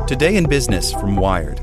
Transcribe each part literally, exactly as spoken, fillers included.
Today in Business from Wired.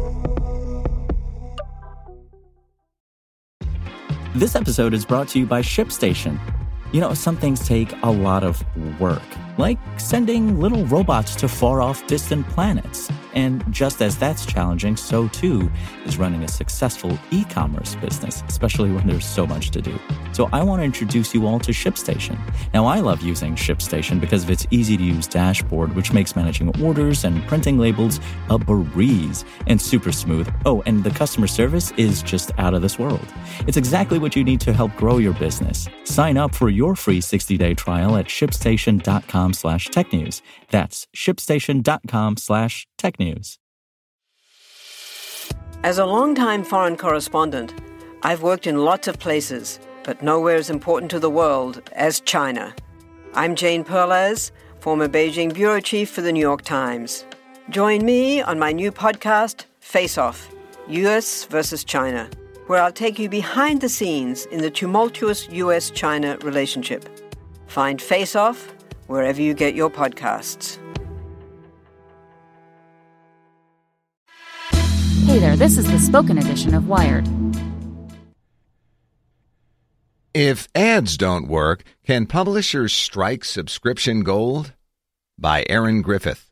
This episode is brought to you by ShipStation. You know, some things take a lot of work, like sending little robots to far-off distant planets. And just as that's challenging, so too is running a successful e-commerce business, especially when there's so much to do. So I want to introduce you all to ShipStation. Now, I love using ShipStation because of its easy-to-use dashboard, which makes managing orders and printing labels a breeze and super smooth. Oh, and the customer service is just out of this world. It's exactly what you need to help grow your business. Sign up for your free sixty-day trial at shipstation.com slash tech news. That's shipstation.com slash tech news. As a longtime foreign correspondent, I've worked in lots of places, but nowhere as important to the world as China. I'm Jane Perlez, former Beijing bureau chief for the New York Times. Join me on my new podcast, Face Off, U S versus China, where I'll take you behind the scenes in the tumultuous U S China relationship. Find Face Off wherever you get your podcasts. Hey there, this is the spoken edition of Wired. If ads don't work, can publishers strike subscription gold? By Aaron Griffith.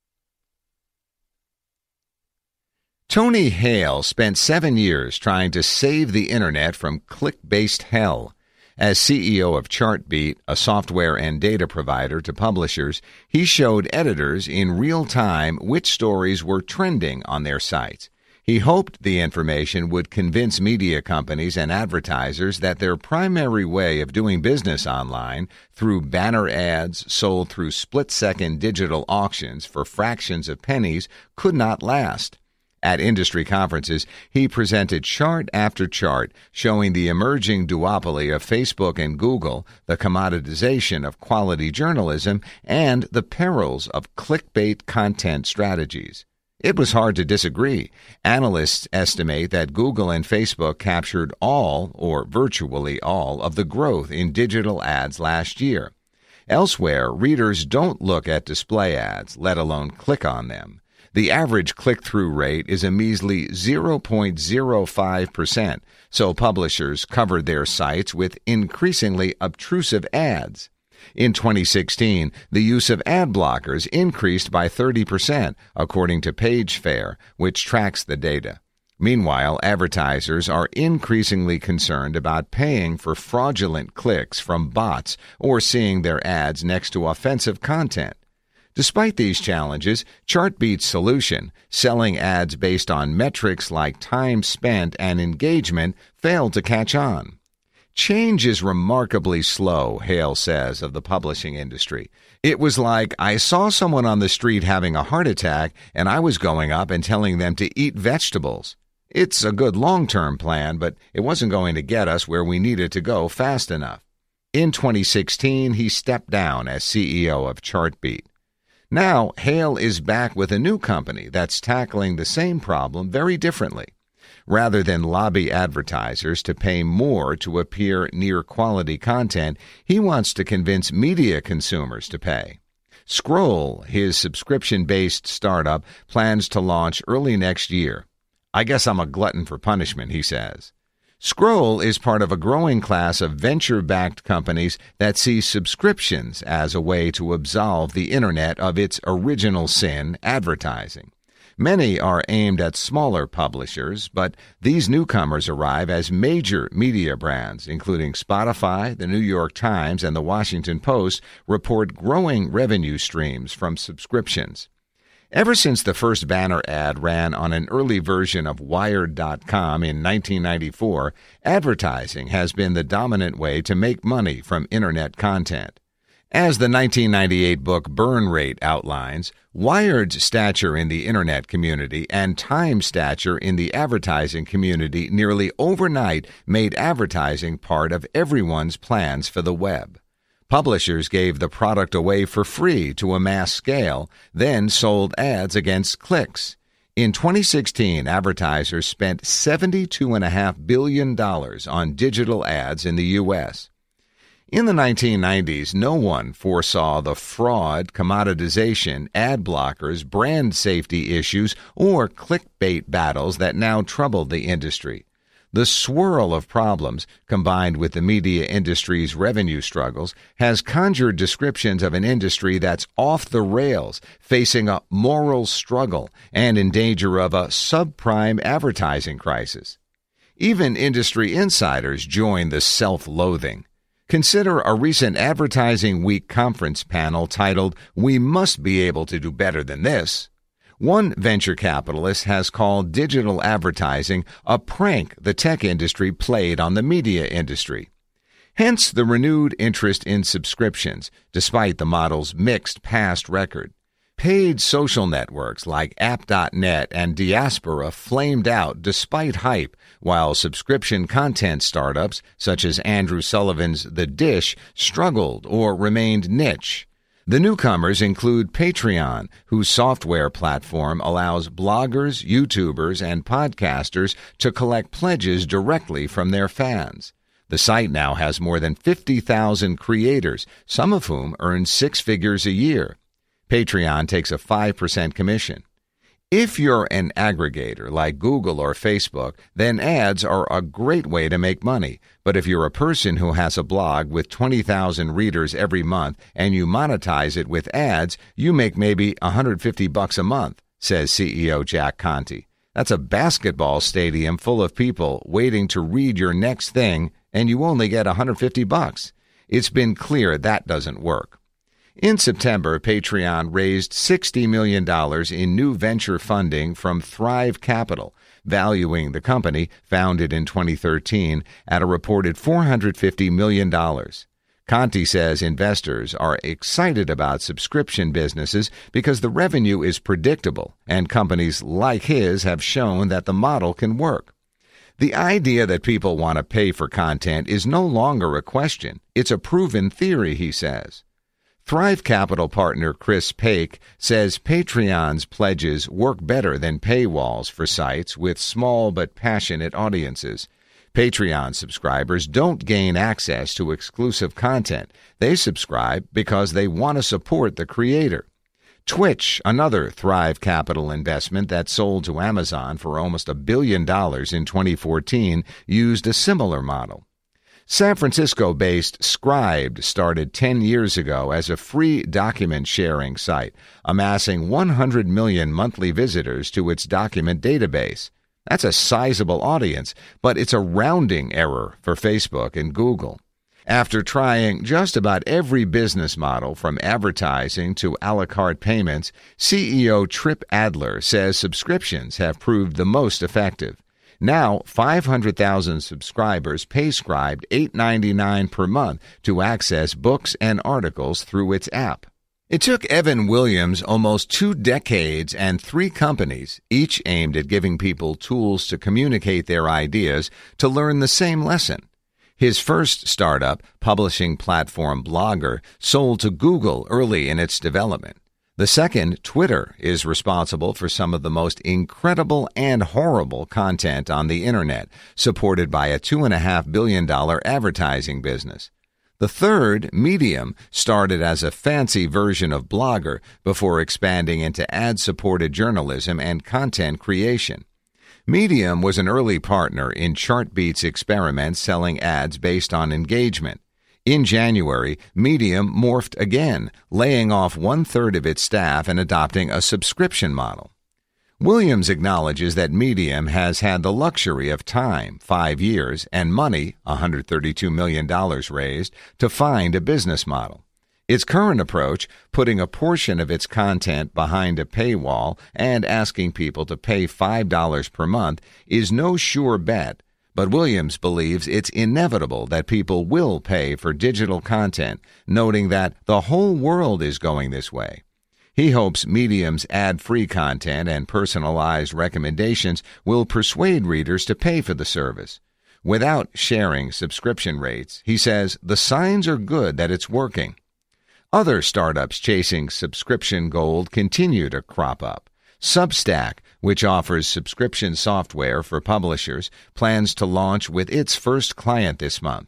Tony Hale spent seven years trying to save the internet from click-based hell. As C E O of Chartbeat, a software and data provider to publishers, he showed editors in real time which stories were trending on their sites. He hoped the information would convince media companies and advertisers that their primary way of doing business online, through banner ads sold through split-second digital auctions for fractions of pennies, could not last. At industry conferences, he presented chart after chart showing the emerging duopoly of Facebook and Google, the commoditization of quality journalism, and the perils of clickbait content strategies. It was hard to disagree. Analysts estimate that Google and Facebook captured all, or virtually all, of the growth in digital ads last year. Elsewhere, readers don't look at display ads, let alone click on them. The average click-through rate is a measly zero point zero five percent, so publishers covered their sites with increasingly obtrusive ads. In twenty sixteen, the use of ad blockers increased by thirty percent, according to PageFair, which tracks the data. Meanwhile, advertisers are increasingly concerned about paying for fraudulent clicks from bots or seeing their ads next to offensive content. Despite these challenges, Chartbeat's solution, selling ads based on metrics like time spent and engagement, failed to catch on. Change is remarkably slow, Hale says of the publishing industry. It was like I saw someone on the street having a heart attack and I was going up and telling them to eat vegetables. It's a good long-term plan, but it wasn't going to get us where we needed to go fast enough. In twenty sixteen, he stepped down as C E O of Chartbeat. Now, Hale is back with a new company that's tackling the same problem very differently. Rather than lobby advertisers to pay more to appear near quality content, he wants to convince media consumers to pay. Scroll, his subscription-based startup, plans to launch early next year. I guess I'm a glutton for punishment, he says. Scroll is part of a growing class of venture-backed companies that see subscriptions as a way to absolve the Internet of its original sin, advertising. Many are aimed at smaller publishers, but these newcomers arrive as major media brands, including Spotify, the New York Times, and the Washington Post, report growing revenue streams from subscriptions. Ever since the first banner ad ran on an early version of Wired dot com in nineteen ninety-four, advertising has been the dominant way to make money from Internet content. As the nineteen ninety-eight book Burn Rate outlines, Wired's stature in the Internet community and Time's stature in the advertising community nearly overnight made advertising part of everyone's plans for the web. Publishers gave the product away for free to a mass scale, then sold ads against clicks. In twenty sixteen, advertisers spent seventy-two point five billion dollars on digital ads in the U S In the nineteen nineties, no one foresaw the fraud, commoditization, ad blockers, brand safety issues, or clickbait battles that now troubled the industry. The swirl of problems, combined with the media industry's revenue struggles, has conjured descriptions of an industry that's off the rails, facing a moral struggle, and in danger of a subprime advertising crisis. Even industry insiders join the self-loathing. Consider a recent Advertising Week conference panel titled, "We Must Be Able to Do Better Than This." One venture capitalist has called digital advertising a prank the tech industry played on the media industry. Hence the renewed interest in subscriptions, despite the model's mixed past record. Paid social networks like app dot net and Diaspora flamed out despite hype, while subscription content startups such as Andrew Sullivan's The Dish struggled or remained niche. The newcomers include Patreon, whose software platform allows bloggers, YouTubers, and podcasters to collect pledges directly from their fans. The site now has more than fifty thousand creators, some of whom earn six figures a year. Patreon takes a five percent commission. If you're an aggregator like Google or Facebook, then ads are a great way to make money. But if you're a person who has a blog with twenty thousand readers every month and you monetize it with ads, you make maybe one hundred fifty bucks a month, says C E O Jack Conte. That's a basketball stadium full of people waiting to read your next thing, and you only get one hundred fifty bucks. It's been clear that doesn't work. In September, Patreon raised sixty million dollars in new venture funding from Thrive Capital, valuing the company, founded in twenty thirteen, at a reported four hundred fifty million dollars. Conte says investors are excited about subscription businesses because the revenue is predictable, and companies like his have shown that the model can work. The idea that people want to pay for content is no longer a question. It's a proven theory, he says. Thrive Capital partner Chris Paik says Patreon's pledges work better than paywalls for sites with small but passionate audiences. Patreon subscribers don't gain access to exclusive content. They subscribe because they want to support the creator. Twitch, another Thrive Capital investment that sold to Amazon for almost a billion dollars in twenty fourteen, used a similar model. San Francisco-based Scribd started ten years ago as a free document-sharing site, amassing one hundred million monthly visitors to its document database. That's a sizable audience, but it's a rounding error for Facebook and Google. After trying just about every business model from advertising to a la carte payments, C E O Trip Adler says subscriptions have proved the most effective. Now, five hundred thousand subscribers pay Scribd eight dollars and ninety-nine cents per month to access books and articles through its app. It took Evan Williams almost two decades and three companies, each aimed at giving people tools to communicate their ideas, to learn the same lesson. His first startup, publishing platform Blogger, sold to Google early in its development. The second, Twitter, is responsible for some of the most incredible and horrible content on the Internet, supported by a two point five billion dollars advertising business. The third, Medium, started as a fancy version of Blogger before expanding into ad-supported journalism and content creation. Medium was an early partner in Chartbeat's experiment selling ads based on engagement. In January, Medium morphed again, laying off one-third of its staff and adopting a subscription model. Williams acknowledges that Medium has had the luxury of time, five years, and money, one hundred thirty-two million dollars raised, to find a business model. Its current approach, putting a portion of its content behind a paywall and asking people to pay five dollars per month, is no sure bet. But Williams believes it's inevitable that people will pay for digital content, noting that the whole world is going this way. He hopes Medium's ad-free content and personalized recommendations will persuade readers to pay for the service. Without sharing subscription rates, he says the signs are good that it's working. Other startups chasing subscription gold continue to crop up. Substack, which offers subscription software for publishers, plans to launch with its first client this month.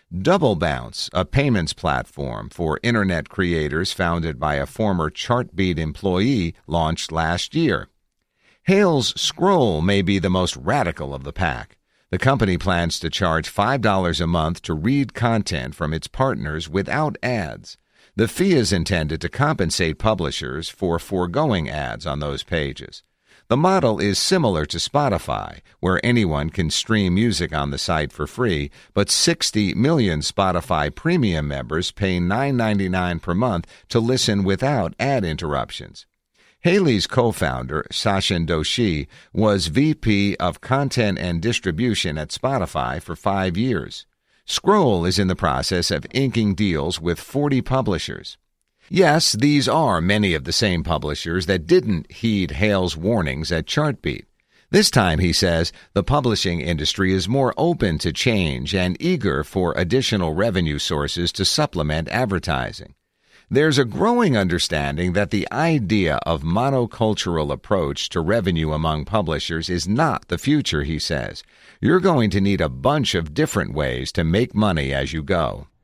Double Bounce, a payments platform for Internet creators founded by a former Chartbeat employee, launched last year. Hale's Scroll may be the most radical of the pack. The company plans to charge five dollars a month to read content from its partners without ads. The fee is intended to compensate publishers for foregoing ads on those pages. The model is similar to Spotify, where anyone can stream music on the site for free, but sixty million Spotify Premium members pay nine ninety-nine per month to listen without ad interruptions. Haley's co-founder, Sachin Doshi, was V P of Content and Distribution at Spotify for five years. Scroll is in the process of inking deals with forty publishers. Yes, these are many of the same publishers that didn't heed Hale's warnings at Chartbeat. This time, he says, the publishing industry is more open to change and eager for additional revenue sources to supplement advertising. There's a growing understanding that the idea of monocultural approach to revenue among publishers is not the future, he says. You're going to need a bunch of different ways to make money as you go.